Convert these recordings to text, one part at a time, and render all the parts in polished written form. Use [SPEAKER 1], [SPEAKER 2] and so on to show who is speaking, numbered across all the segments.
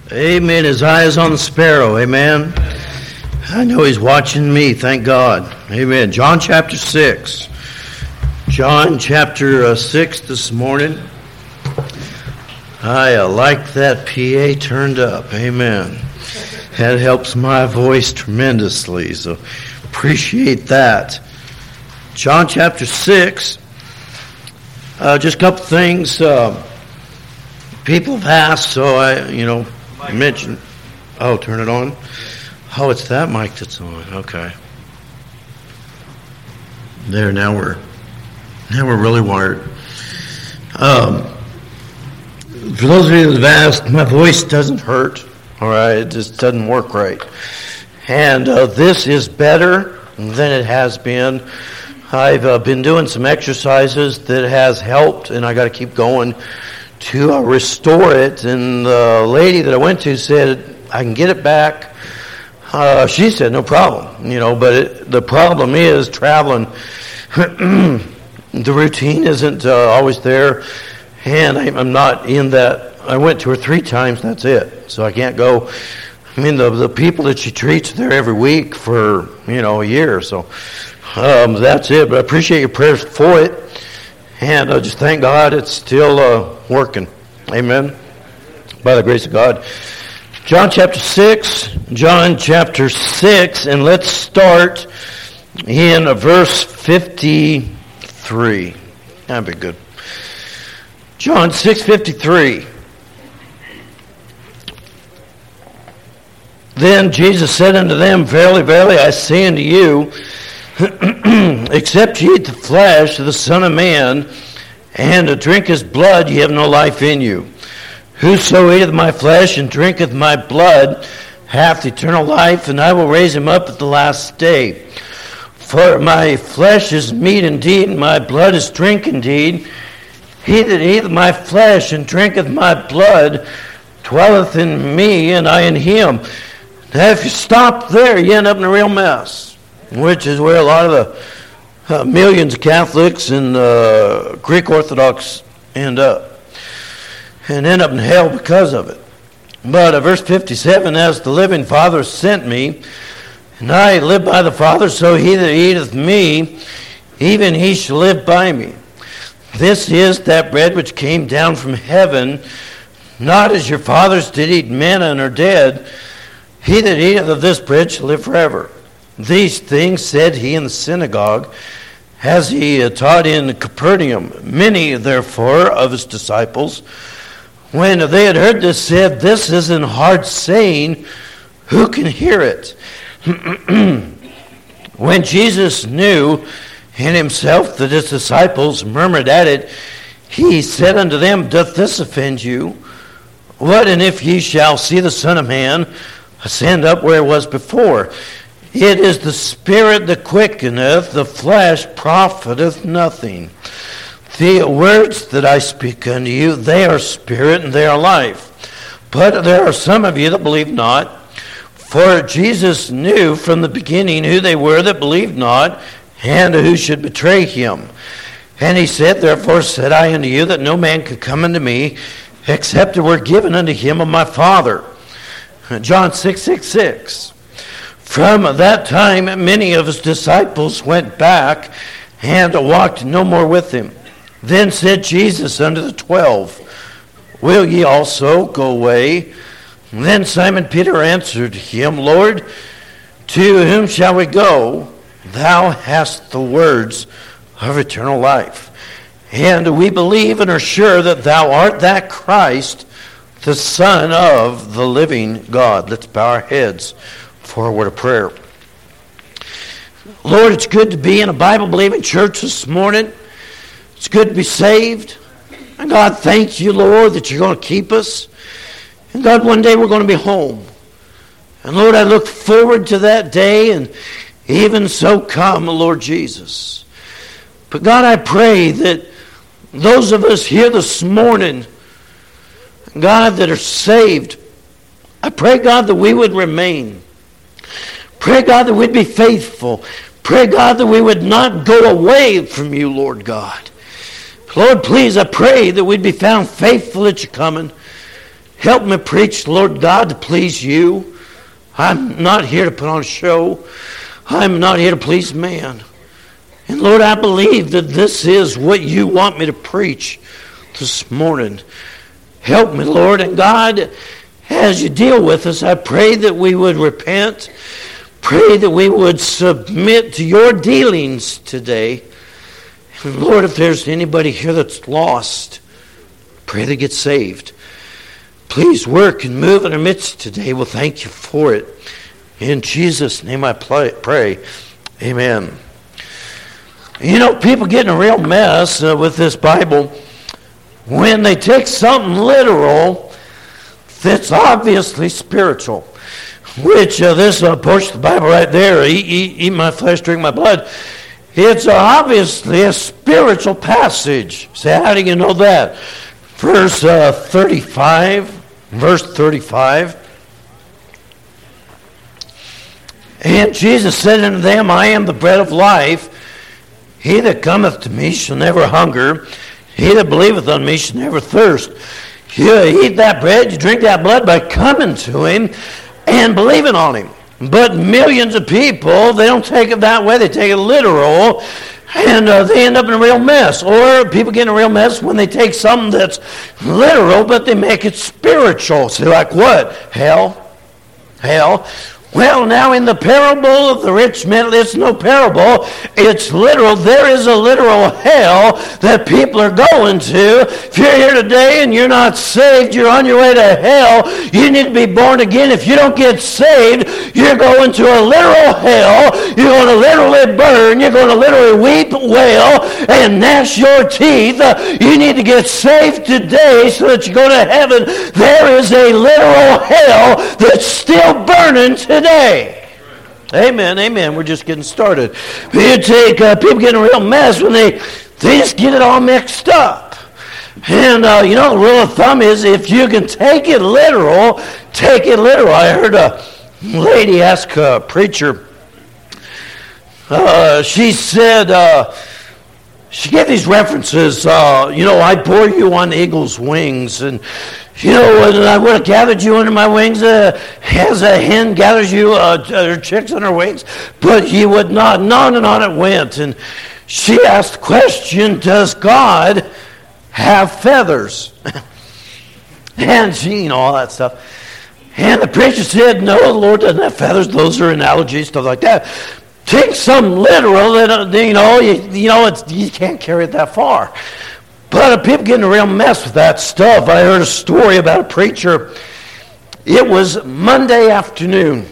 [SPEAKER 1] Amen. His eye is on the sparrow. Amen. I know he's watching me. Thank God. Amen. John chapter 6. John chapter 6 this morning. I like that PA turned up. Amen. That helps my voice tremendously. So appreciate that. John chapter 6. Just a couple things. People have asked, so I mentioned. Oh, turn it on. Oh, it's that mic that's on. Okay. There, now we're really wired. For those of you that have asked, my voice doesn't hurt. All right, it just doesn't work right. And this is better than it has been. I've been doing some exercises that has helped, and I got to keep going to restore it. And the lady that I went to said, I can get it back. She said, no problem, but the problem is traveling. The routine isn't always there, and I'm not in that. I went to her 3 times, that's it. So I can't go. I mean, the people that she treats are there every week for, a year. So that's it. But I appreciate your prayers for it. And I just thank God it's still working. Amen. By the grace of God. John chapter 6. And let's start in verse 53. That'd be good. John 6:53. Then Jesus said unto them, Verily, verily, I say unto you, except ye eat the flesh of the Son of Man, and drink his blood, ye have no life in you. Whoso eateth my flesh and drinketh my blood hath eternal life, and I will raise him up at the last day. For my flesh is meat indeed, and my blood is drink indeed. He that eateth my flesh and drinketh my blood dwelleth in me, and I in him. Now, if you stop there, you end up in a real mess, which is where a lot of the millions of Catholics and Greek Orthodox end up, and end up in hell because of it. But verse 57, as the living Father sent me, and I live by the Father, so he that eateth me, even he shall live by me. This is that bread which came down from heaven, not as your fathers did eat manna and are dead. He that eateth of this bread shall live forever. These things said he in the synagogue, as he taught in Capernaum. Many, therefore, of his disciples, when they had heard this, said, This is an hard saying, who can hear it? When Jesus knew in himself that his disciples murmured at it, he said unto them, Doth this offend you? What, and if ye shall see the Son of Man ascend up where it was before? It is the Spirit that quickeneth, the flesh profiteth nothing. The words that I speak unto you, they are spirit and they are life. But there are some of you that believe not. For Jesus knew from the beginning who they were that believed not, and who should betray him. And he said, Therefore said I unto you, that no man could come unto me, except it were given unto him of my Father. John 6:6. From that time many of his disciples went back, and walked no more with him. Then said Jesus unto the 12, Will ye also go away? Then Simon Peter answered him, Lord, to whom shall we go? Thou hast the words of eternal life. And we believe and are sure that thou art that Christ, the Son of the living God. Let's bow our heads for a word of prayer. Lord, it's good to be in a Bible-believing church this morning. It's good to be saved. And God, thank you, Lord, that you're going to keep us. And God, one day we're going to be home. And Lord, I look forward to that day, and even so come, Lord Jesus. But God, I pray that those of us here this morning, God, that are saved, I pray, God, that we would remain. Pray, God, that we'd be faithful. Pray, God, that we would not go away from you, Lord God. Lord, please, I pray that we'd be found faithful at your coming. Help me preach, Lord God, to please you. I'm not here to put on a show. I'm not here to please man. And Lord, I believe that this is what you want me to preach this morning. Help me, Lord. And God, as you deal with us, I pray that we would repent. Pray that we would submit to your dealings today. And Lord, if there's anybody here that's lost, pray they get saved. Please work and move in our midst today. We'll thank you for it. In Jesus' name I pray. Amen. You know, people get in a real mess with this Bible when they take something literal that's obviously spiritual. Which this portion of the Bible right there, eat my flesh, drink my blood, it's obviously a spiritual passage. Say, how do you know that? Verse 35. And Jesus said unto them, I am the bread of life. He that cometh to me shall never hunger. He that believeth on me shall never thirst. You eat that bread, you drink that blood by coming to him and believing on him. But millions of people, they don't take it that way. They take it literal, and they end up in a real mess. Or people get in a real mess when they take something that's literal, but they make it spiritual. So like what? Hell. Well, now in the parable of the rich man, it's no parable, it's literal. There is a literal hell that people are going to. If you're here today and you're not saved, you're on your way to hell. You need to be born again. If you don't get saved, you're going to a literal hell. You're going to literally burn. You're going to literally weep, wail, and gnash your teeth. You need to get saved today so that you go to heaven. There is a literal hell that's still burning today. Amen. We're just getting started. You take people get in a real mess when they just get it all mixed up. And you know, the rule of thumb is if you can take it literal, take it literal. I heard a lady ask a preacher. She said, she gave these references. You know, I bore you on eagle's wings, and you know, when I would have gathered you under my wings, as a hen gathers you her chicks on her wings, but you would not. And on it went. And she asked the question, does God have feathers? And she, you know, all that stuff. And the preacher said, no, the Lord doesn't have feathers. Those are analogies, stuff like that. Take some literal, that you can't carry it that far. But people get in a real mess with that stuff. I heard a story about a preacher. It was Monday afternoon.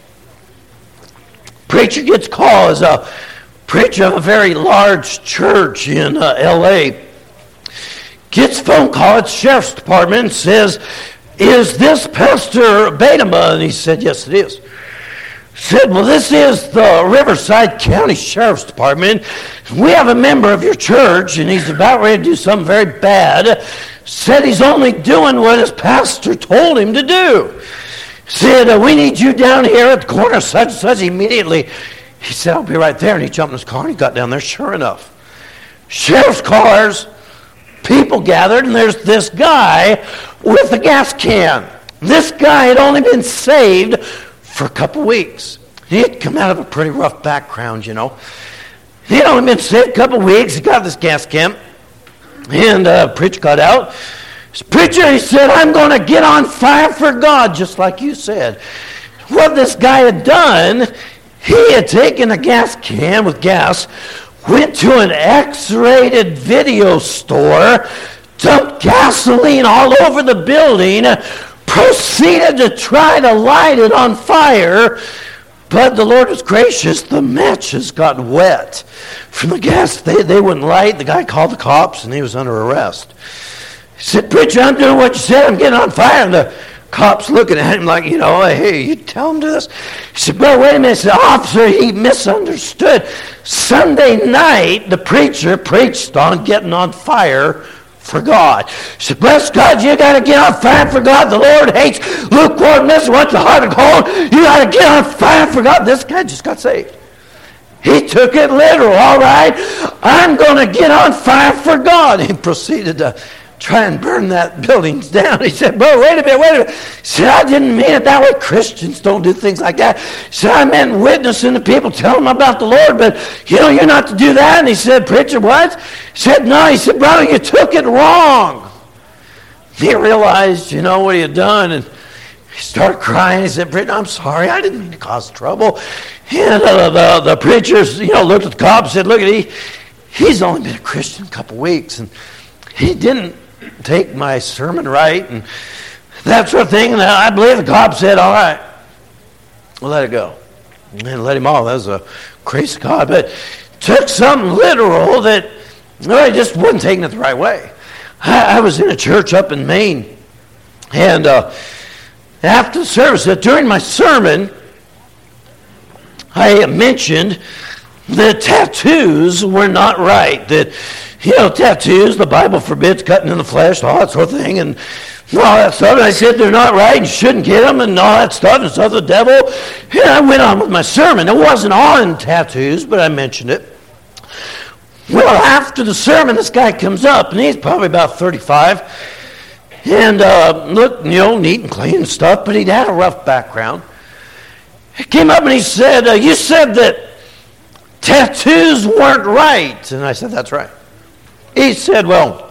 [SPEAKER 1] Preacher gets called as a preacher of a very large church in L.A. Gets a phone call at the sheriff's department and says, is this Pastor Betema? And he said, yes, it is. Said, well, this is the Riverside County Sheriff's Department. We have a member of your church, and he's about ready to do something very bad. Said he's only doing what his pastor told him to do. Said, we need you down here at the corner, such and such. Immediately, he said, I'll be right there. And he jumped in his car, and he got down there. Sure enough, sheriff's cars, people gathered, and there's this guy with a gas can. This guy had only been saved for a couple weeks. He had come out of a pretty rough background, you know. He had only been saved a couple weeks. He got this gas can. And preacher got out. Preacher, he said, I'm going to get on fire for God, just like you said. What this guy had done, he had taken a gas can with gas, went to an X-rated video store, dumped gasoline all over the building, proceeded to try to light it on fire, but the Lord was gracious. The matches got wet from the gas. They wouldn't light. The guy called the cops, and he was under arrest. He said, preacher, I'm doing what you said. I'm getting on fire. And the cops looking at him like, you know, hey, you tell him to this? He said, bro, wait a minute. He said, officer, he misunderstood. Sunday night, the preacher preached on getting on fire for God. He said, bless God, you got to get on fire for God. The Lord hates lukewarmness. Wants the heart of gold. You got to get on fire for God. This guy just got saved. He took it literal. All right, I'm going to get on fire for God. He proceeded to try and burn that building down. He said, bro, wait a minute. He said, I didn't mean it that way. Christians don't do things like that. He said, I meant witnessing to people, telling them about the Lord, but you're not to do that. And he said, preacher, what? He said, no. He said, brother, you took it wrong. He realized, what he had done, and he started crying. He said, preacher, I'm sorry. I didn't mean to cause trouble. And the preachers, looked at the cop and said, look, he's only been a Christian a couple weeks, and he didn't take my sermon right, and that sort of thing. And I believe the cop said, all right, we'll let it go. And let him off. That was a crazy cop. But took something literal that he just wasn't taking it the right way. I was in a church up in Maine, and after the service, during my sermon, I mentioned that tattoos were not right. That, tattoos, the Bible forbids cutting in the flesh, all that sort of thing, and all that stuff. And I said they're not right and you shouldn't get them and all that stuff, and it's of the devil. And I went on with my sermon. It wasn't on tattoos, but I mentioned it. Well, after the sermon, this guy comes up, and he's probably about 35, and looked, neat and clean and stuff, but he'd had a rough background. He came up and he said, you said that tattoos weren't right. And I said, that's right. He said, well,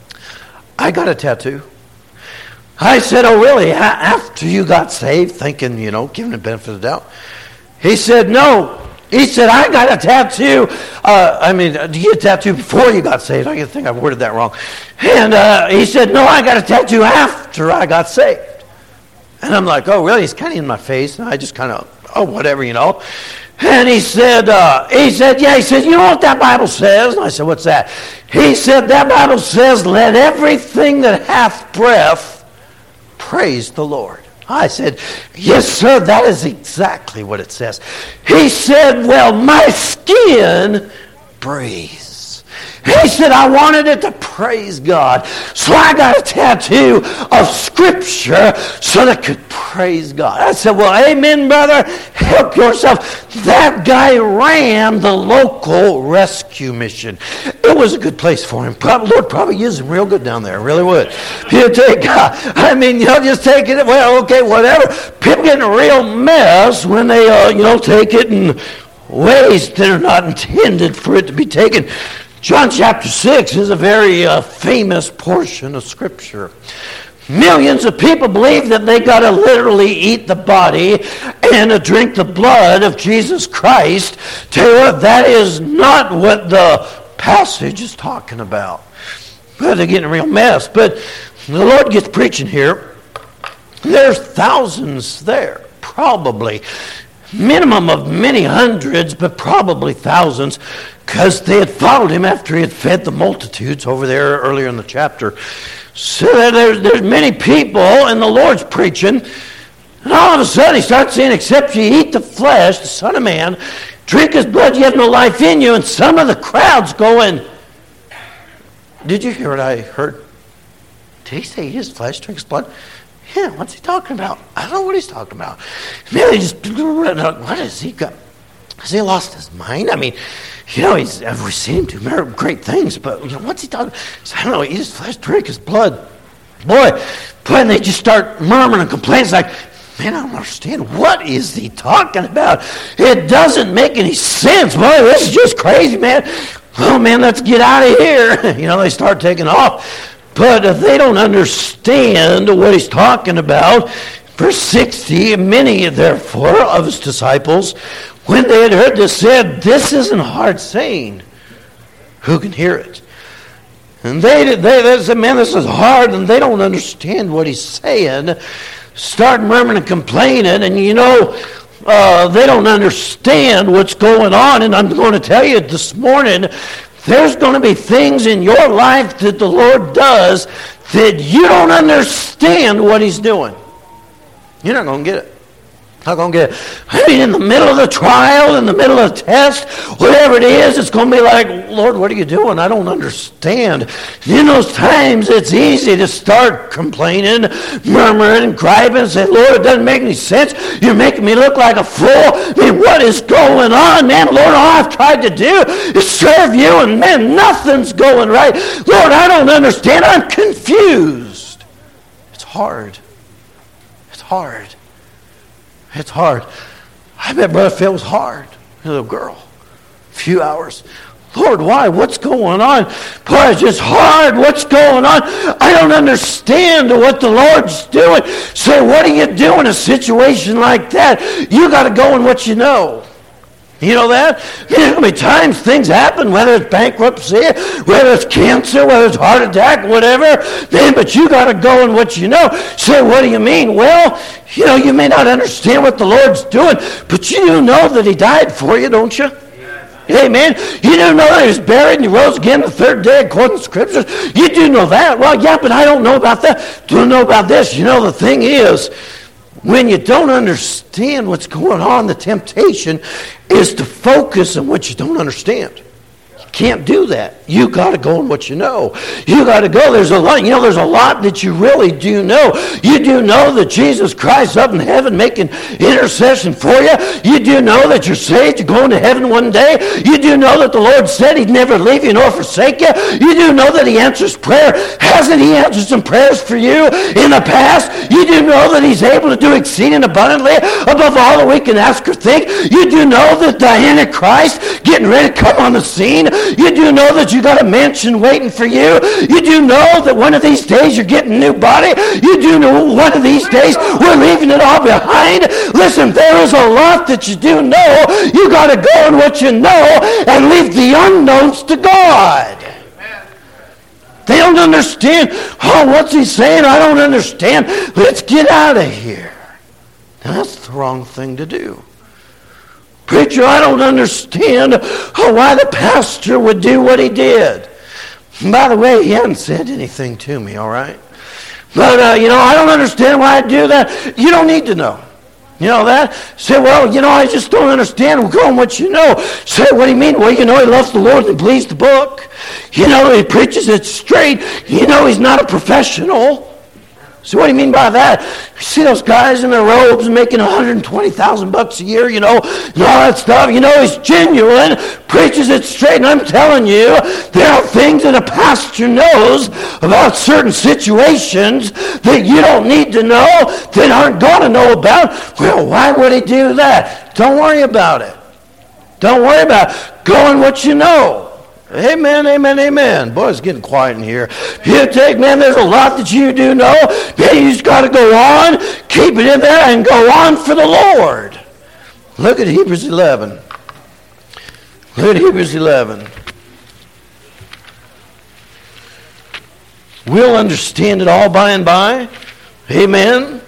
[SPEAKER 1] I got a tattoo. I said, oh, really? After you got saved, thinking, giving the benefit of the doubt. He said, no. He said, I got a tattoo. Do you get a tattoo before you got saved? I think I worded that wrong. And he said, no, I got a tattoo after I got saved. And I'm like, oh, really? He's kind of in my face. And I just kind of, whatever, And he said, yeah. He said, you know what that Bible says? And I said, what's that? He said, that Bible says, let everything that hath breath praise the Lord. I said, yes, sir, that is exactly what it says. He said, well, my skin breathes. He said, I wanted it to praise God. So I got a tattoo of Scripture so that it could praise God. I said, well, amen, brother. Help yourself. That guy ran the local rescue mission. It was a good place for him. Lord probably used him real good down there. Really would. You take, just take it. Well, okay, whatever. People get in a real mess when they, take it in ways that are not intended for it to be taken. John chapter 6 is a very famous portion of Scripture. Millions of people believe that they got to literally eat the body and drink the blood of Jesus Christ. Tell you what, that is not what the passage is talking about. But they're getting a real mess. But the Lord gets preaching here. There's thousands there, probably. Minimum of many hundreds, but probably thousands, because they had followed him after he had fed the multitudes over there earlier in the chapter. So there's many people, and the Lord's preaching, and all of a sudden he starts saying, except you eat the flesh, the Son of Man, drink his blood, you have no life in you. And some of the crowd's going, did you hear what I heard? Did he say eat his flesh, drink his blood? Yeah, what's he talking about? I don't know what he's talking about. Man, he just, what has he got? Has he lost his mind? We've seen him do great things, but what's he talking about? I don't know, eat his flesh, drink his blood. Boy, and they just start murmuring and complaining. It's like, man, I don't understand. What is he talking about? It doesn't make any sense. Boy, this is just crazy, man. Oh, man, let's get out of here. They start taking off. But they don't understand what he's talking about. Verse 60, many, therefore, of his disciples, when they had heard this, said, this isn't a hard saying. Who can hear it? And they said, man, this is hard, and they don't understand what he's saying. Start murmuring and complaining, and they don't understand what's going on. And I'm going to tell you this morning, there's going to be things in your life that the Lord does that you don't understand what he's doing. You're not going to get it. Not going to get, I mean, in the middle of the trial, in the middle of the test, whatever it is, it's going to be like, Lord, what are you doing? I don't understand. In those times, it's easy to start complaining, murmuring, and griping, and say, Lord, it doesn't make any sense. You're making me look like a fool. I mean, what is going on, man? Lord, all I've tried to do is serve you, and man, nothing's going right. Lord, I don't understand. I'm confused. It's hard. It's hard. It's hard. I bet Brother Phil was hard. A little girl. A few hours. Lord, why? What's going on? Boy, it's just hard. What's going on? I don't understand what the Lord's doing. So what do you do in a situation like that? You got to go in what you know. You know that? How many times things happen, whether it's bankruptcy, whether it's cancer, whether it's heart attack, whatever. Man, but you got to go in what you know. Say, what do you mean? Well, you know, you may not understand what the Lord's doing, but you do know that he died for you, don't you? Amen. You do know that he was buried and he rose again the third day according to Scriptures. You do know that. Well, yeah, but I don't know about that. Don't know about this. You know, the thing is, when you don't understand what's going on, the temptation is to focus on what you don't understand. You can't do that. You got to go on what you know. You got to go. There's a lot. You know, there's a lot that you really do know. You do know that Jesus Christ up in heaven making intercession for you. You do know that you're saved. You're going to heaven one day. You do know that the Lord said he'd never leave you nor forsake you. You do know that he answers prayer. Hasn't he answered some prayers for you in the past? You do know that he's able to do exceeding abundantly above all that we can ask or think. You do know that the Antichrist getting ready to come on the scene. You do know that you got a mansion waiting for you. You do know that one of these days you're getting a new body. You do know one of these days we're leaving it all behind. Listen, there is a lot that you do know. You got to go in what you know and leave the unknowns to God. They don't understand. Oh, what's he saying? I don't understand. Let's get out of here. Now, that's the wrong thing to do. Preacher, I don't understand why the pastor would do what he did. And by the way, he hadn't said anything to me, all right? But, you know, I don't understand why I do that. You don't need to know. You know that? Say, well, you know, I just don't understand. We'll go on what you know. Say, what do you mean? Well, you know, he loves the Lord and believes the book. You know, he preaches it straight. You know, he's not a professional. So what do you mean by that? You see those guys in their robes making $120,000 a year, you know, and all that stuff. You know, he's genuine, preaches it straight. And I'm telling you, there are things that a pastor knows about certain situations that you don't need to know, that aren't going to know about. Well, why would he do that? Don't worry about it. Don't worry about it. Go in what you know. Amen, amen, amen. Boy, it's getting quiet in here. You take, man, there's a lot that you do know. Man, you just got to go on, keep it in there, and go on for the Lord. Look at Hebrews 11. Look at Hebrews 11. We'll understand it all by and by. Amen.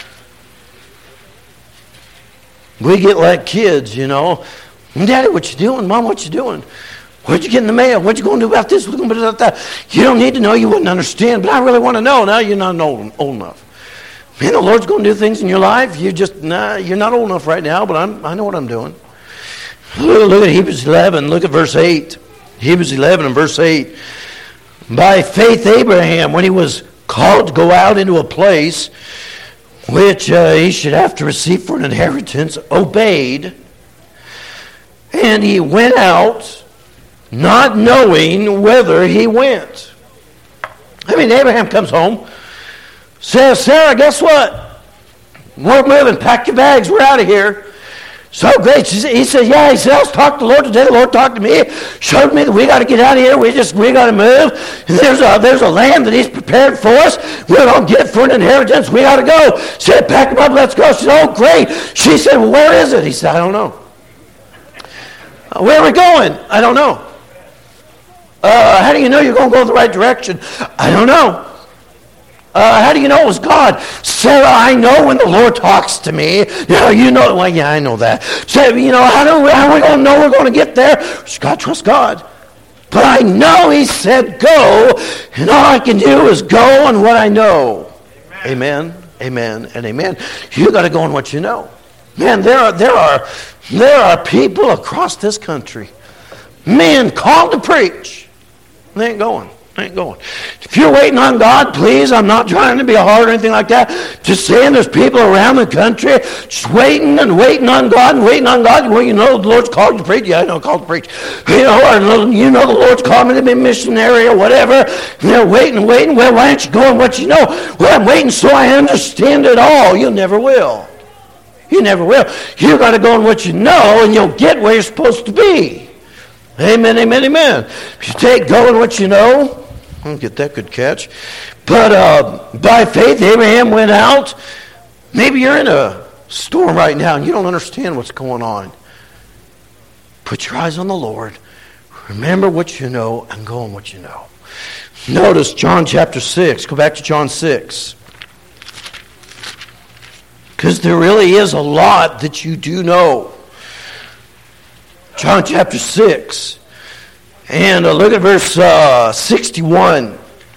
[SPEAKER 1] We get like kids, you know. Daddy, what you doing? Mom, what you doing? What'd you get in the mail? What you going to do about this? What you going to do about that? You don't need to know. You wouldn't understand. But I really want to know. Now you're not old enough. Man, the Lord's going to do things in your life. You're not old enough right now, but I know what I'm doing. Look at Hebrews 11. Look at verse 8. Hebrews 11 and verse 8. By faith Abraham, when he was called to go out into a place which he should have to receive for an inheritance, obeyed. And he went out, not knowing whither he went. I mean, Abraham comes home, says, Sarah, guess what? We're moving. Pack your bags. We're out of here. So great. He said, yeah. He said, I was talking to the Lord today. The Lord talked to me, showed me that we got to get out of here. We got to move. And there's a land that he's prepared for us. We're going to get for an inheritance. We got to go. Said, pack them up. Let's go. She said, oh, great. She said, well, where is it? He said, I don't know. Where are we going? I don't know. How do you know you're going to go in the right direction? I don't know. How do you know it was God? Sarah, I know when the Lord talks to me. Now, you know, well, yeah, I know that. Sarah, you know, how are we going to know we're going to get there? Just got to trust God. But I know he said go, and all I can do is go on what I know. Amen, amen, and amen. You got to go on what you know. Man, there are people across this country, men called to preach. They ain't going. If you're waiting on God, please, I'm not trying to be hard or anything like that. Just saying there's people around the country just waiting on God and waiting on God. Well, you know the Lord's called you to preach. Yeah, I know called to preach. You know the Lord's called me to be a missionary or whatever. They're waiting. Well, why aren't you going what you know? Well, I'm waiting so I understand it all. You never will. You never will. You got to go on what you know and you'll get where you're supposed to be. Amen, amen, amen. If you take going what you know, I don't get that good catch. But by faith, Abraham went out. Maybe you're in a storm right now and you don't understand what's going on. Put your eyes on the Lord. Remember what you know and go on what you know. Notice John chapter 6. Go back to John 6. Because there really is a lot that you do know. John chapter 6. And look at verse 61.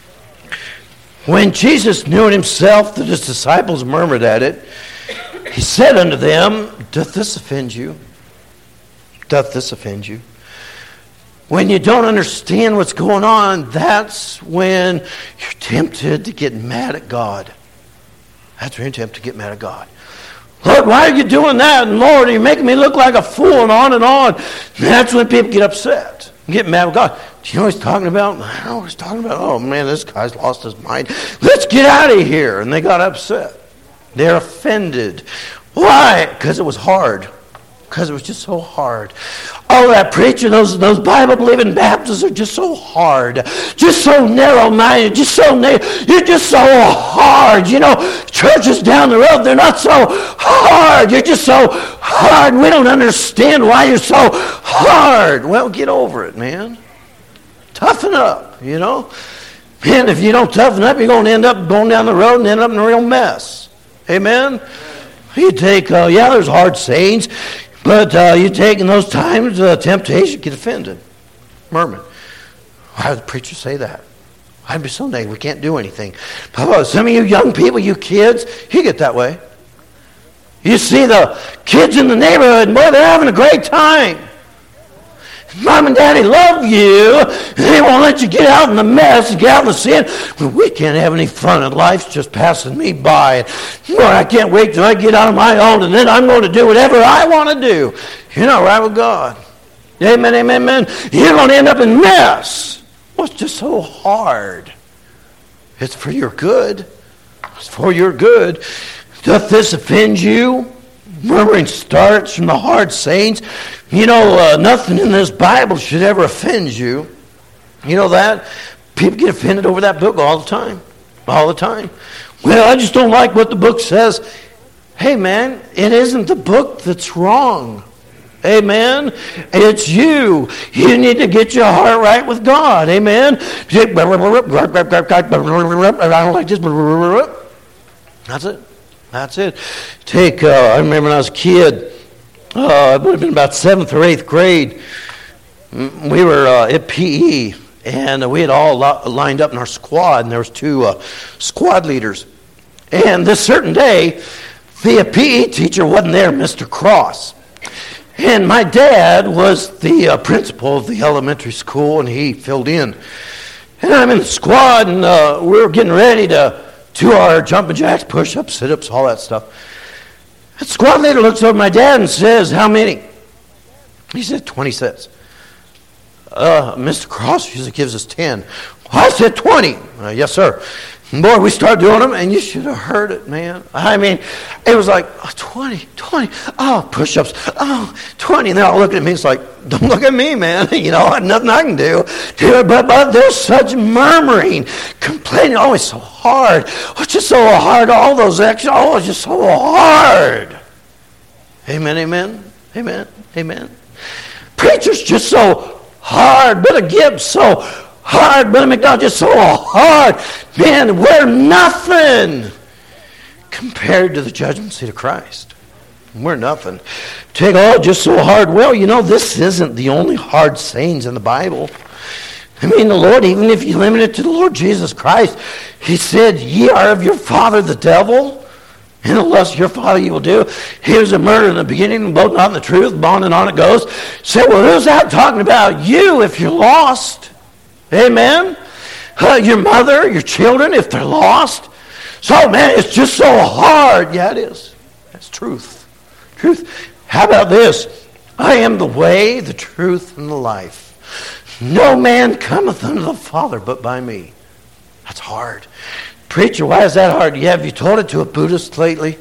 [SPEAKER 1] When Jesus knew it himself that his disciples murmured at it, he said unto them, Doth this offend you? Doth this offend you? When you don't understand what's going on, that's when you're tempted to get mad at God. That's when you're tempted to get mad at God. Lord, why are you doing that? And Lord, you're making me look like a fool and on. And that's when people get upset. Get mad with God. Do you know what he's talking about? I don't know what he's talking about. Oh, man, this guy's lost his mind. Let's get out of here. And they got upset. They're offended. Why? Because it was hard. Because it was just so hard. All that preaching, those Bible-believing Baptists are just so hard. Just so narrow-minded. Just so you're just so hard. You know, churches down the road, they're not so hard. You're just so hard. We don't understand why you're so hard. Well, get over it, man. Toughen up, you know. Man, if you don't toughen up, you're going to end up going down the road and end up in a real mess. Amen? You take, there's hard sayings. But you take in those times, temptation, get offended. Murmur. Why would the preacher say that? I'd be so negative, we can't do anything. But some of you young people, you kids, you get that way. You see the kids in the neighborhood, boy, they're having a great time. Mom and Daddy love you. They won't let you get out in the mess and get out in the sin. Well, we can't have any fun, and life's just passing me by. Boy, I can't wait till I get out on my own, and then I'm going to do whatever I want to do. You're not right with God. Amen, amen, amen. You're going to end up in mess. Well, it's just so hard. It's for your good. It's for your good. Doth this offend you? Murmuring starts from the hard sayings. You know, nothing in this Bible should ever offend you. You know that? People get offended over that book all the time. All the time. Well, I just don't like what the book says. Hey, man, it isn't the book that's wrong. Amen? It's you. You need to get your heart right with God. Amen? I don't like this. That's it. That's it. I remember when I was a kid, it would have been about 7th or 8th grade. We were at PE, and we had all lined up in our squad, and there was 2 squad leaders. And this certain day, the PE teacher wasn't there, Mr. Cross. And my dad was the principal of the elementary school, and he filled in. And I'm in the squad, and we were getting ready to do our jumping jacks, push-ups, sit-ups, all that stuff. The squad leader looks over at my dad and says, how many? He said, 20 sets. Mr. Cross usually gives us 10. I said 20. Yes, sir. And boy, we started doing them, and you should have heard it, man. I mean, it was like, 20, push-ups, 20. And they're all looking at me. It's like, don't look at me, man. You know, nothing I can do. But there's such murmuring, complaining. Oh, it's so hard. Oh, it's just so hard. All those extra. Oh, it's just so hard. Amen, amen, amen, amen. Preacher's just so hard. Brother Gibbs so hard. Brother McDonald just so hard. Man, we're nothing compared to the judgment seat of Christ. We're nothing. Take all just so hard. Well, you know, this isn't the only hard sayings in the Bible. I mean, the Lord, even if you limit it to the Lord Jesus Christ, he said, ye are of your father the devil, In the lust of your father you will do. Here's a murder in the beginning, both not in the truth, bond and on it goes. Say, well, who's that talking about? You, if you're lost. Amen? Your mother, your children, if they're lost. So, man, it's just so hard. Yeah, it is. That's truth. Truth. How about this? I am the way, the truth, and the life. No man cometh unto the Father but by me. That's hard. Preacher, why is that hard? Yeah, have you told it to a Buddhist lately?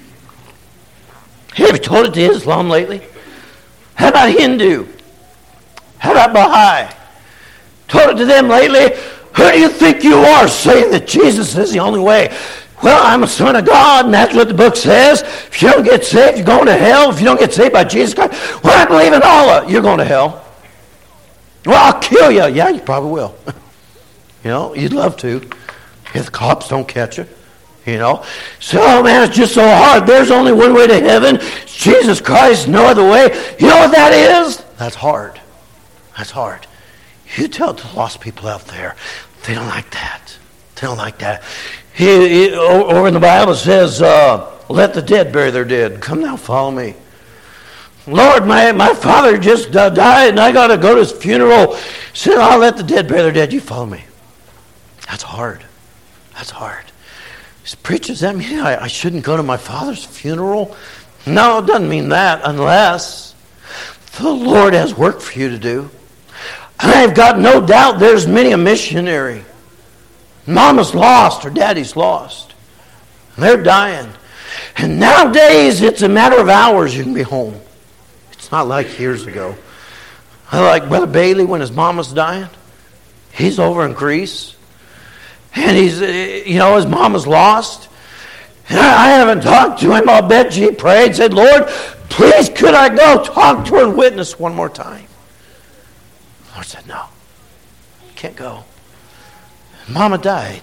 [SPEAKER 1] Have you told it to Islam lately? How about Hindu? How about Baha'i? Told it to them lately? Who do you think you are saying that Jesus is the only way? Well, I'm a son of God, and that's what the book says. If you don't get saved, you're going to hell. If you don't get saved by Jesus Christ, well, I believe in Allah. You're going to hell. Well, I'll kill you. Yeah, you probably will. You know, you'd love to. If the cops don't catch you. You know. So, man, it's just so hard. There's only one way to heaven. It's Jesus Christ, no other way. You know what that is? That's hard. That's hard. You tell the lost people out there, they don't like that. They don't like that. Over in the Bible it says, let the dead bury their dead. Come now, follow me. Lord, my father just died and I got to go to his funeral. He said, I'll let the dead bury their dead. You follow me. That's hard. That's hard. He said, preacher, does that mean I shouldn't go to my father's funeral? No, it doesn't mean that unless the Lord has work for you to do. I've got no doubt there's many a missionary. Mama's lost or daddy's lost. And they're dying. And nowadays it's a matter of hours you can be home. It's not like years ago. I like Brother Bailey when his mama's dying. He's over in Greece. And he's, his mama's lost. And I haven't talked to him. I'll bet you he prayed, said, Lord, please could I go talk to her and witness one more time? The Lord said, no, you can't go. Mama died.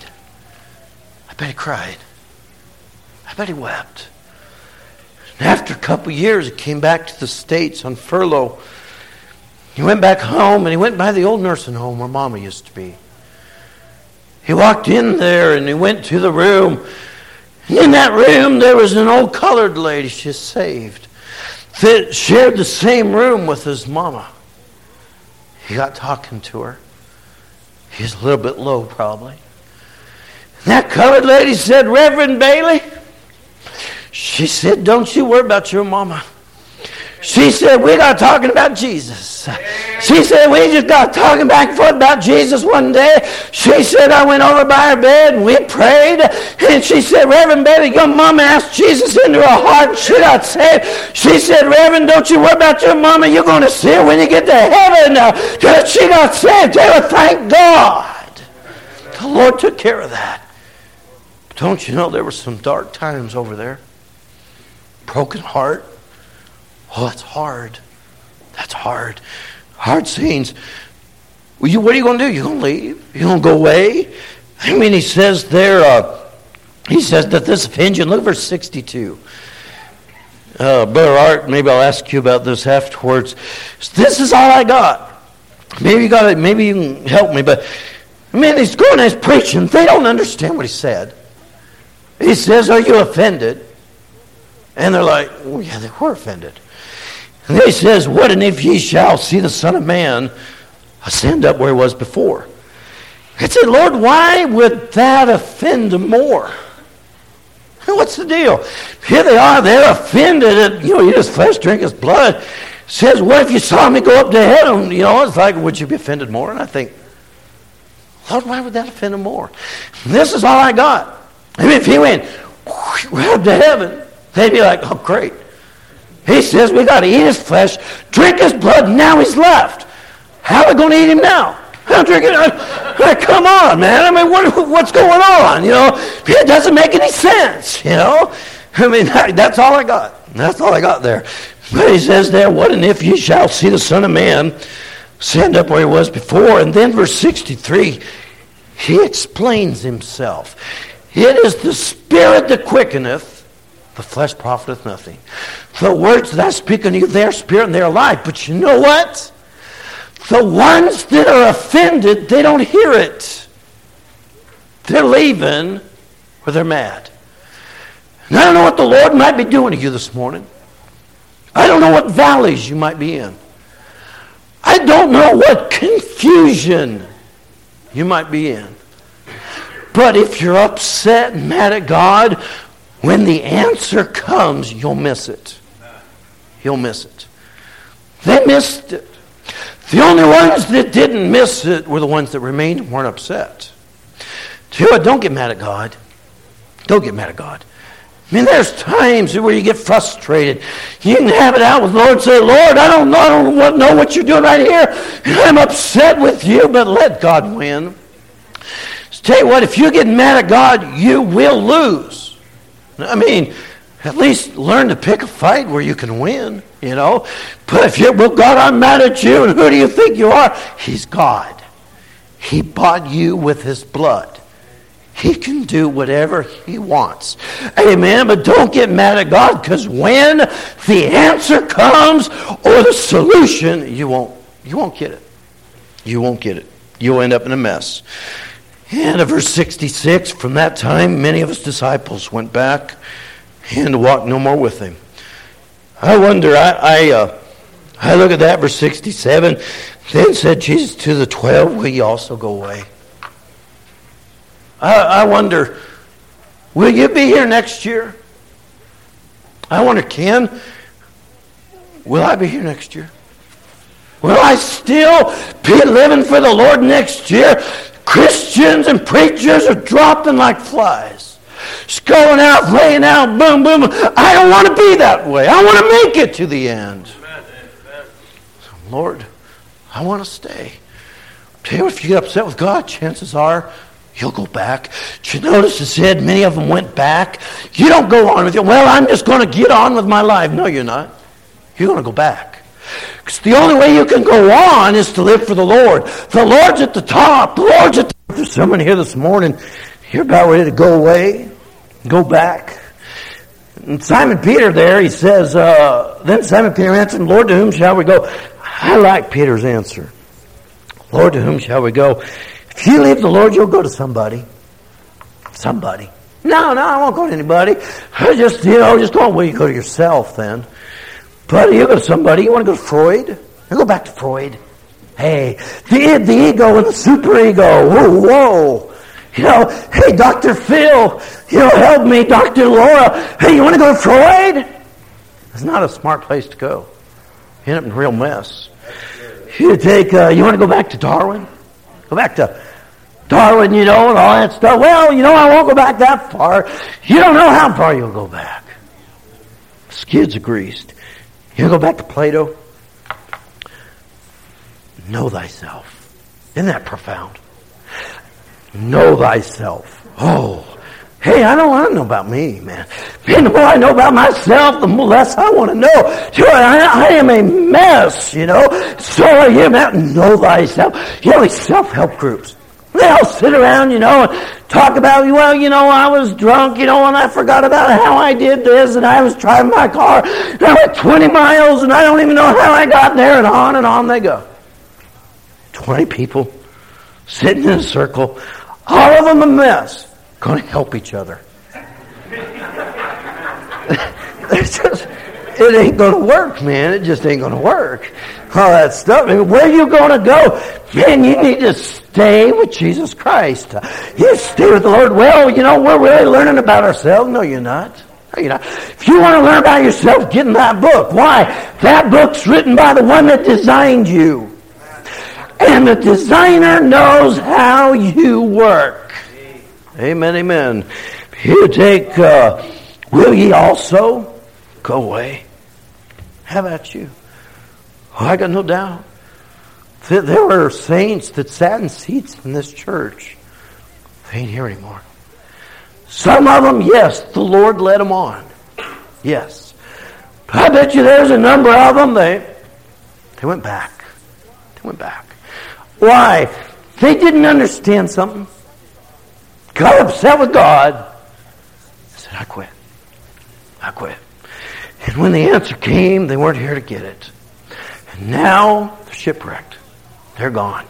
[SPEAKER 1] I bet he cried. I bet he wept. And after a couple of years, he came back to the States on furlough. He went back home, and he went by the old nursing home where Mama used to be. He walked in there, and he went to the room. And in that room, there was an old colored lady, she's saved, that shared the same room with his mama. He got talking to her. He's a little bit low, probably. And that colored lady said, Reverend Bailey, she said, don't you worry about your mama. She said, we got talking about Jesus. She said, we just got talking back and forth about Jesus one day. She said, I went over by her bed and we prayed. And she said, Reverend Bailey, your mama asked Jesus into her heart and she got saved. She said, Reverend, don't you worry about your mama. You're going to see her when you get to heaven. She got saved. Tell her, thank God. The Lord took care of that. But don't you know there were some dark times over there? Broken heart. Oh, that's hard. That's hard. Hard scenes. What are you going to do? You're going to leave? You're going to go away? I mean, he says there, he says that this offends you. Look at verse 62. Brother Art, maybe I'll ask you about this afterwards. This is all I got. Maybe you can help me, but I mean, he's going and he's preaching. They don't understand what he said. He says, are you offended? And they're like, well, yeah, they were offended. And then he says, what and if ye shall see the Son of Man ascend up where he was before? I said, Lord, why would that offend more? What's the deal? Here they are, they're offended at, eat his flesh, drink his blood. It says, what if you saw me go up to heaven? It's like, would you be offended more? And I think, Lord, why would that offend him more? And this is all I got. I mean, if he went up to heaven, they'd be like, oh, great. He says we got to eat his flesh, drink his blood, and now he's left. How are we going to eat him now? Come on, man. I mean, what's going on? It doesn't make any sense, I mean, that's all I got. That's all I got there. But he says there, what and if ye shall see the Son of Man ascend up where he was before. And then verse 63, he explains himself. It is the Spirit that quickeneth, the flesh profiteth nothing. The words that I speak unto you, they are spirit and they are life. But you know what? The ones that are offended, they don't hear it. They're leaving or they're mad. And I don't know what the Lord might be doing to you this morning. I don't know what valleys you might be in. I don't know what confusion you might be in. But if you're upset and mad at God, when the answer comes, you'll miss it. You'll miss it. They missed it. The only ones that didn't miss it were the ones that remained and weren't upset. Tell you what, don't get mad at God. Don't get mad at God. I mean, there's times where you get frustrated. You can have it out with the Lord and say, Lord, I don't know what you're doing right here. I'm upset with you, but let God win. So tell you what, if you get mad at God, you will lose. I mean, at least learn to pick a fight where you can win, you know. But if you're, well, God, I'm mad at you, and who do you think you are? He's God. He bought you with his blood. He can do whatever he wants. Amen. But don't get mad at God, because when the answer comes or the solution, you won't get it. You won't get it. You'll end up in a mess. And at verse 66, from that time, many of his disciples went back and walked no more with him. I wonder, I look at that, verse 67. Then said Jesus to the 12, will ye also go away? I wonder, will you be here next year? I wonder, Ken, will I be here next year? Will I still be living for the Lord next year? Christians and preachers are dropping like flies. Just going out, laying out, boom, boom. I don't want to be that way. I want to make it to the end. Amen. So, Lord, I want to stay. Tell you what, if you get upset with God, chances are you'll go back. Did you notice it said many of them went back? You don't go on with it. Well, I'm just going to get on with my life. No, you're not. You're going to go back. Because the only way you can go on is to live for the Lord. The Lord's at the top. The Lord's at the top. There's someone here this morning, you're about ready to go away, go back. And Simon Peter there, he says, then Simon Peter answered, Lord, to whom shall we go? I like Peter's answer. Lord, to whom shall we go? If you leave the Lord, you'll go to somebody. Somebody. No, I won't go to anybody. I just go, well, you go to yourself then. But you go to somebody. You want to go to Freud? You go back to Freud. Hey, the ego and the superego. Whoa. You know, hey, Dr. Phil, help me, Dr. Laura. Hey, you want to go to Freud? It's not a smart place to go. You end up in a real mess. You want to go back to Darwin? Go back to Darwin, and all that stuff. Well, I won't go back that far. You don't know how far you'll go back. Skids are greased. You go back to Plato? Know thyself. Isn't that profound? Know thyself. Oh, hey, I don't want to know about me, man. The more I know about myself, the less I want to know. Sure, I am a mess, So are you, man. Know thyself. These self-help groups. They all sit around, and talk about, I was drunk, and I forgot about how I did this, and I was driving my car, and I went 20 miles, and I don't even know how I got there, and on they go. 20 people sitting in a circle, all of them a mess, going to help each other. It ain't going to work, man. It just ain't going to work. All that stuff. I mean, where are you going to go? Man, you need to stay with Jesus Christ. You stay with the Lord. Well, we're really learning about ourselves. No, you're not. No, you're not. If you want to learn about yourself, get in that book. Why? That book's written by the one that designed you. And the designer knows how you work. Amen, amen. You take, will ye also go away? How about you? Oh, I got no doubt. There were saints that sat in seats in this church. They ain't here anymore. Some of them, yes, the Lord led them on. Yes. But I bet you there's a number of them, they went back. They went back. Why? They didn't understand something. Got upset with God. I said, I quit. And when the answer came, they weren't here to get it. And now they're shipwrecked. They're gone.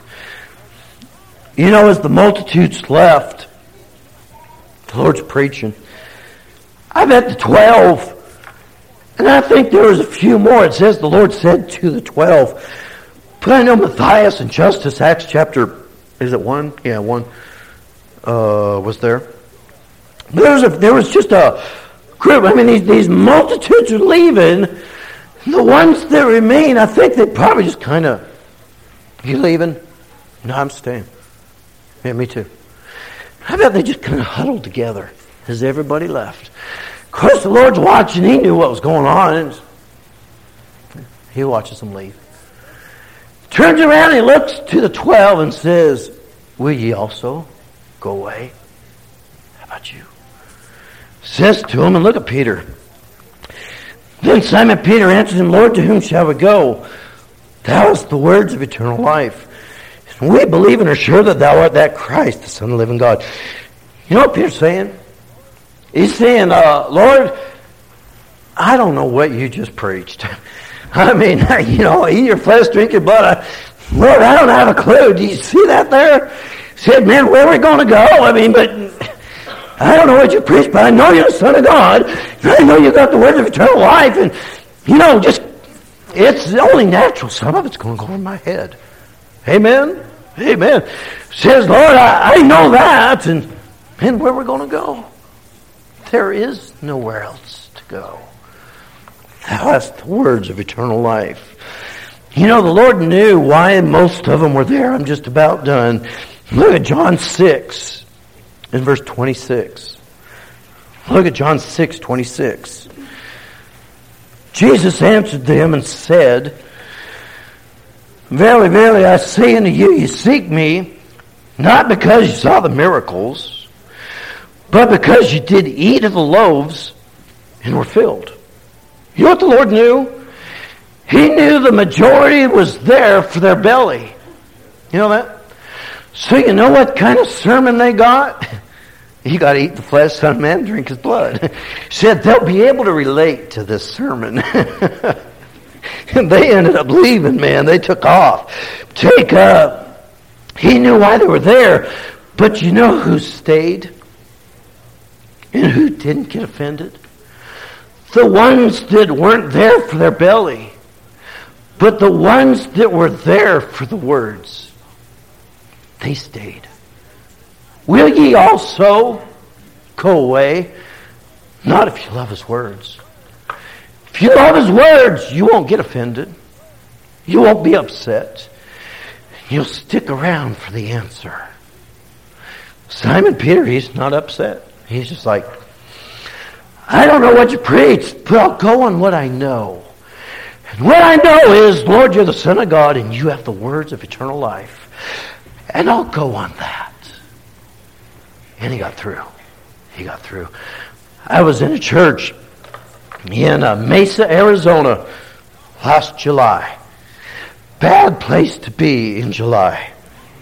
[SPEAKER 1] As the multitudes left, the Lord's preaching. I bet the 12, and I think there was a few more. It says the Lord said to the 12. But I know Matthias and Justus, Acts chapter, is it 1? Yeah, 1 was there. There was just a group. I mean, these multitudes are leaving. The ones that remain, I think they probably just kind of, you leaving? No, I'm staying. Yeah, me too. I bet they just kind of huddled together as everybody left. Of course, the Lord's watching. He knew what was going on. And he watches them leave. Turns around and he looks to the 12 and says, will ye also go away? How about you? Says to him, and look at Peter. Then Simon Peter answered him, Lord, to whom shall we go? Thou hast the words of eternal life. And we believe and are sure that thou art that Christ, the Son of the living God. You know what Peter's saying? He's saying, Lord, I don't know what you just preached. I mean, eat your flesh, drink your blood. Lord, I don't have a clue. Do you see that there? He said, man, where are we going to go? I mean, but I don't know what you preached, but I know you're the Son of God. I know you got the words of eternal life. And, it's only natural. Some of it's going to go in my head. Amen? Amen. Says, Lord, I know that. And where we're going to go? There is nowhere else to go. Thou hast the words of eternal life. The Lord knew why most of them were there. I'm just about done. Look at John 6 in verse 26. Look at John 6:26. Jesus answered them and said, Verily, verily, I say unto you, ye seek me, not because you saw the miracles, but because you did eat of the loaves and were filled. You know what the Lord knew? He knew the majority was there for their belly. You know that? So you know what kind of sermon they got? You got to eat the flesh, Son of Man, drink his blood. He said they'll be able to relate to this sermon. And they ended up leaving, man. They took off. He knew why they were there. But you know who stayed? And who didn't get offended? The ones that weren't there for their belly, but the ones that were there for the words, they stayed. Will ye also go away? Not if you love his words. If you love his words, you won't get offended. You won't be upset. You'll stick around for the answer. Simon Peter, he's not upset. He's just like, I don't know what you preached, but I'll go on what I know. And what I know is, Lord, you're the Son of God, and you have the words of eternal life. And I'll go on that. And he got through. He got through. I was in a church in Mesa, Arizona, last July. Bad place to be in July.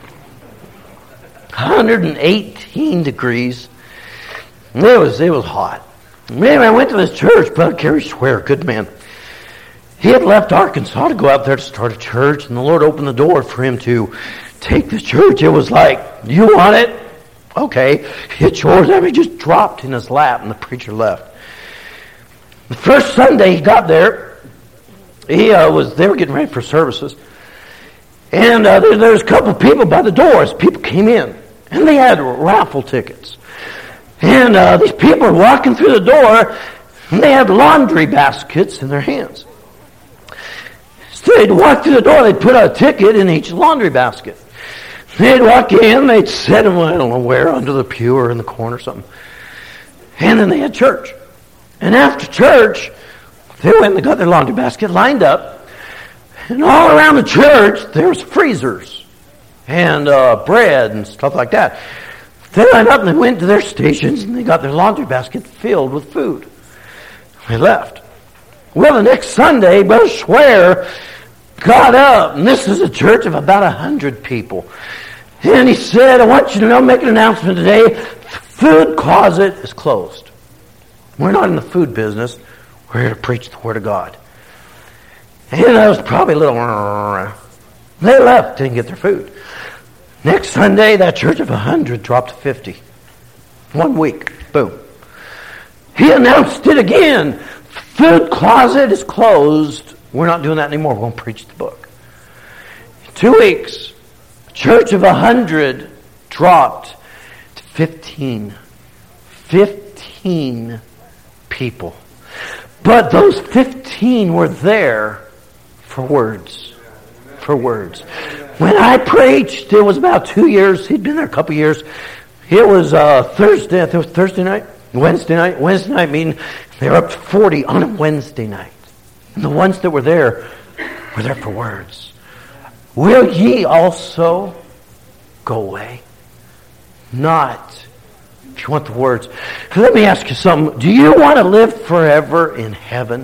[SPEAKER 1] 118 degrees. It was hot. Man, I went to this church, Brother Kerry Schwer, good man. He had left Arkansas to go out there to start a church, and the Lord opened the door for him to take the church. It was like, you want it? Okay, it's yours. I mean, just dropped in his lap, and the preacher left. The first Sunday he got there, they were getting ready for services, and there was a couple of people by the doors. People came in, and they had raffle tickets. And these people are walking through the door, and they had laundry baskets in their hands. So they'd walk through the door, they'd put a ticket in each laundry basket. They'd walk in, they'd set them, I don't know where, under the pew or in the corner or something. And then they had church. And after church, they went and they got their laundry basket lined up. And all around the church, there was freezers and bread and stuff like that. They lined up and they went to their stations and they got their laundry basket filled with food. They left. Well, the next Sunday, Brother Schwer got up, and this is a church of about 100 people. And he said, I want you to know, make an announcement today, the food closet is closed. We're not in the food business. We're here to preach the Word of God. And that was probably a little... They left, didn't get their food. Next Sunday, that church of 100 dropped to 50. 1 week. Boom. He announced it again. Food closet is closed. We're not doing that anymore. We're going to preach the book. In 2 weeks, a church of 100 dropped to 15. 15 people. But those 15 were there for words. For words. When I preached, it was about 2 years. He'd been there a couple years. It was Thursday. I think it was Thursday night. Wednesday night meeting. They were up to 40 on a Wednesday night. And the ones that were there for words. Will ye also go away? Not if you want the words. Let me ask you something. Do you want to live forever in heaven?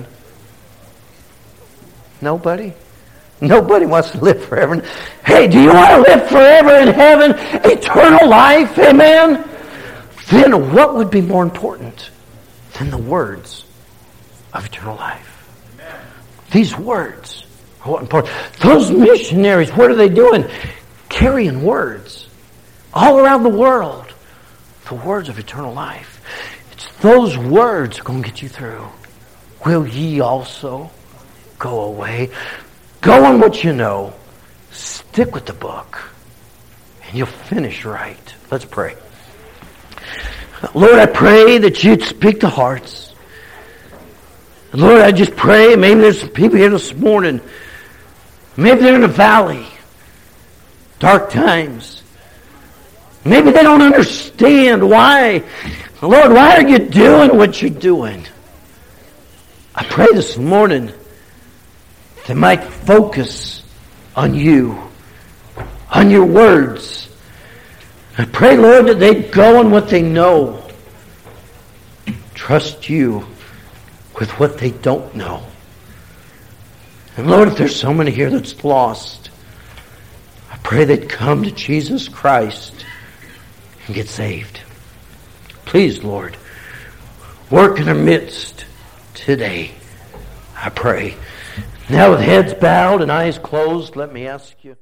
[SPEAKER 1] Nobody? Nobody wants to live forever. Hey, do you want to live forever in heaven? Eternal life? Amen? Then what would be more important than the words of eternal life? Amen. These words are what important. Those missionaries, what are they doing? Carrying words all around the world. The words of eternal life. It's those words that are going to get you through. Will ye also go away? Go on what you know. Stick with the book. And you'll finish right. Let's pray. Lord, I pray that you'd speak to hearts. Lord, I just pray, maybe there's some people here this morning. Maybe they're in a valley. Dark times. Maybe they don't understand why. Lord, why are you doing what you're doing? I pray this morning they might focus on you, on your words. I pray, Lord, that they'd go on what they know. Trust you with what they don't know. And Lord, if there's someone here that's lost, I pray they'd come to Jesus Christ and get saved. Please, Lord, work in our midst today, I pray. Now with heads bowed and eyes closed, let me ask you.